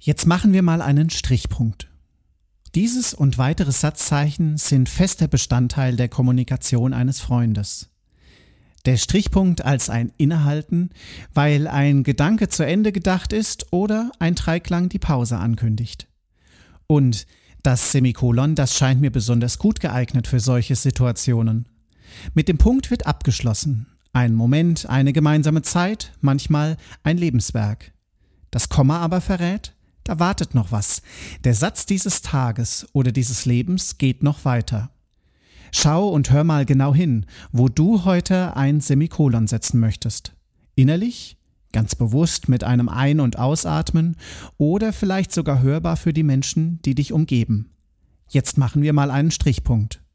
Jetzt machen wir mal einen Strichpunkt. Dieses und weitere Satzzeichen sind fester Bestandteil der Kommunikation eines Freundes. Der Strichpunkt als ein Innehalten, weil ein Gedanke zu Ende gedacht ist oder ein Dreiklang die Pause ankündigt. Und das Semikolon, das scheint mir besonders gut geeignet für solche Situationen. Mit dem Punkt wird abgeschlossen. Ein Moment, eine gemeinsame Zeit, manchmal ein Lebenswerk. Das Komma aber verrät, da wartet noch was. Der Satz dieses Tages oder dieses Lebens geht noch weiter. Schau und hör mal genau hin, wo du heute ein Semikolon setzen möchtest. Innerlich, ganz bewusst mit einem Ein- und Ausatmen oder vielleicht sogar hörbar für die Menschen, die dich umgeben. Jetzt machen wir mal einen Strichpunkt.